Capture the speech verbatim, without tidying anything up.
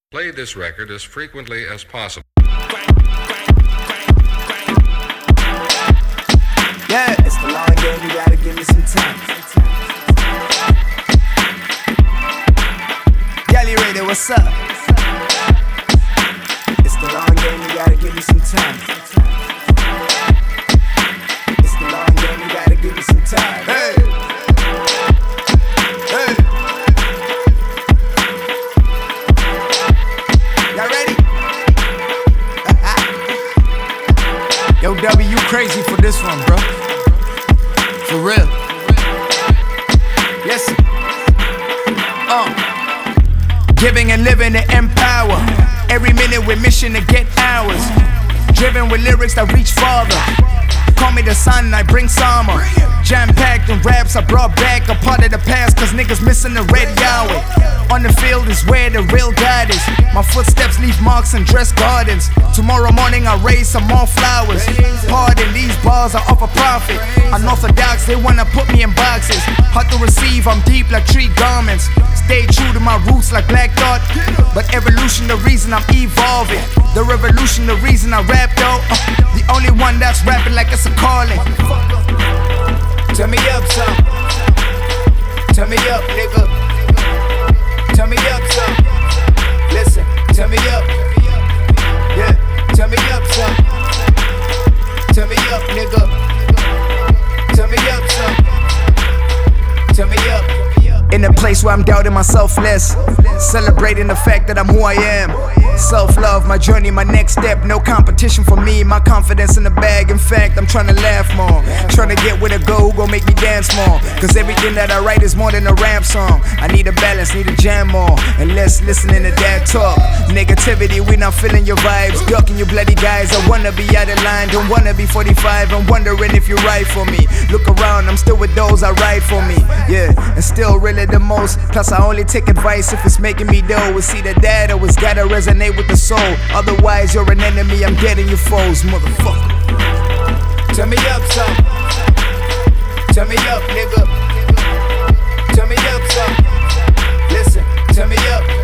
Play this record as frequently as possible. Yeah, it's the long game, you gotta give me some time. Yali Radio, what's up? It's the long game, you gotta give me some time. It's the long game, you gotta give me some time. Hey! Hey! Y'all ready? Yo, W, you crazy for this one, bro. For real. Yes. Uh. Giving and living to empower. Every minute we're mission to get hours. Driven with lyrics that reach farther. Call me the sun, I bring summer. Jam-packed in raps, I brought back a part of the past, cause niggas missing the red Yahweh. On the field is where the real God is. My footsteps leave marks in dress gardens. Tomorrow morning I raise some more flowers. Pardon, these bars are of a profit. Unorthodox, they wanna put me in boxes. Hard to receive, I'm deep like tree garments. Stay true to my roots like Black Thought. But evolution the reason I'm evolving. The revolution the reason I rap though. uh, The only one that's rapping like it's a calling. Turn me up some. Turn me up, nigga. Turn me up some. Listen, turn me up. Yeah, turn me up some. Turn me up, nigga. Turn me up some. Turn me up. In a place where I'm doubting myself less. Celebrating the fact that I'm who I am. Self-love, my journey, my next step. No competition for me, my confidence in the bag. In fact, I'm trying to laugh more. Trying to get with a girl who gon' make me dance more. Cause everything that I write is more than a rap song. I need a balance, need a jam more. And less listening to that talk. Negativity, we not feeling your vibes. Ducking you bloody guys, I wanna be out of line. Don't wanna be forty-five, I'm wondering if you're right for me. Look around, I'm still with those I ride for me. Yeah, and still really the most. Plus I only take advice if it's making me dough. We see the data was gotta resonate with the soul. Otherwise you're an enemy, I'm getting you foes, motherfucker. Turn me up some. Turn me up, nigga. Turn me up some. Listen, turn me up.